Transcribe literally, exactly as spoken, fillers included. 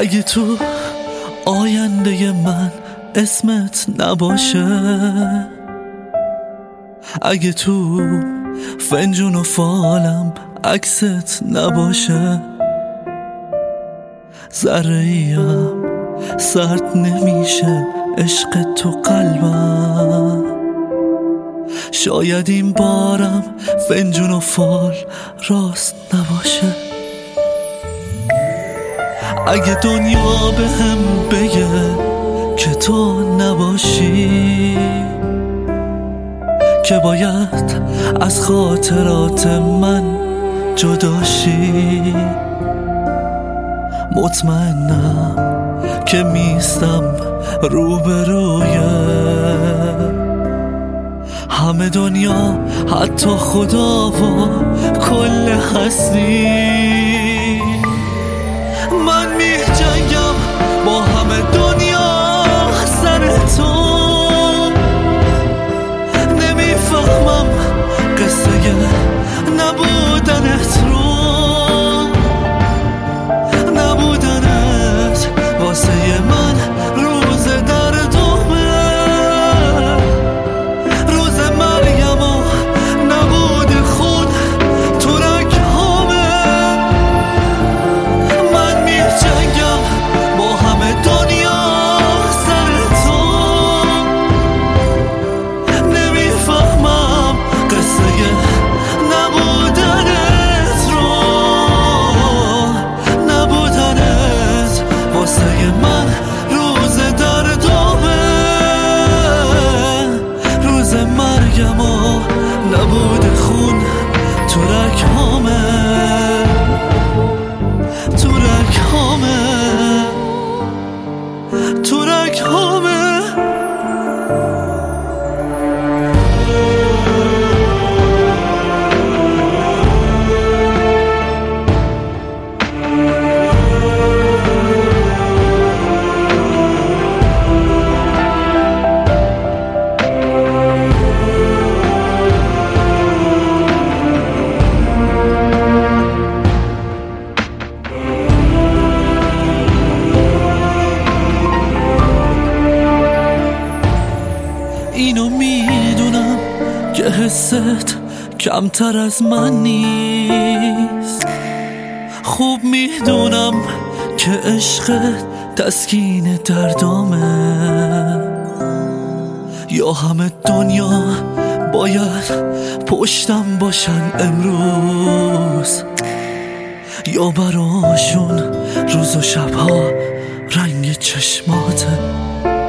اگه تو آینده من اسمت نباشه، اگه تو فنجون و فالم عکست نباشه، ذره‌ایم سرد نمیشه عشق تو قلبم. شاید این بارم فنجون و فال راست نباشه. اگه دنیا به هم بگه که تو نباشی، که باید از خاطرات من جداشی، مطمئنم که میستم روبروی همه دنیا، حتی خدا و کل هستی. من می جنگم با همه دنیا سر تو، نمیفهمم قصه نبودنت رو، نبودنت واسه من روز دردومه، روز مریم و نبود خون تو رگ‌هامه. من می جنگم با همه دنیا سر تو، نمیفهمم قصه نبودنت رو، نبودنت واسه من روز دردومه، روز مرگم و نبود خون تو رگ‌هامه، تو رگ‌هامه، تو رگ‌هامه. اینو میدونم که حست کمتر از من نیست، خوب میدونم که عشقت تسکین دردامه. یا همه دنیا باید پشتم باشن امروز، یا براشون روز و شبها رنگ چشماته.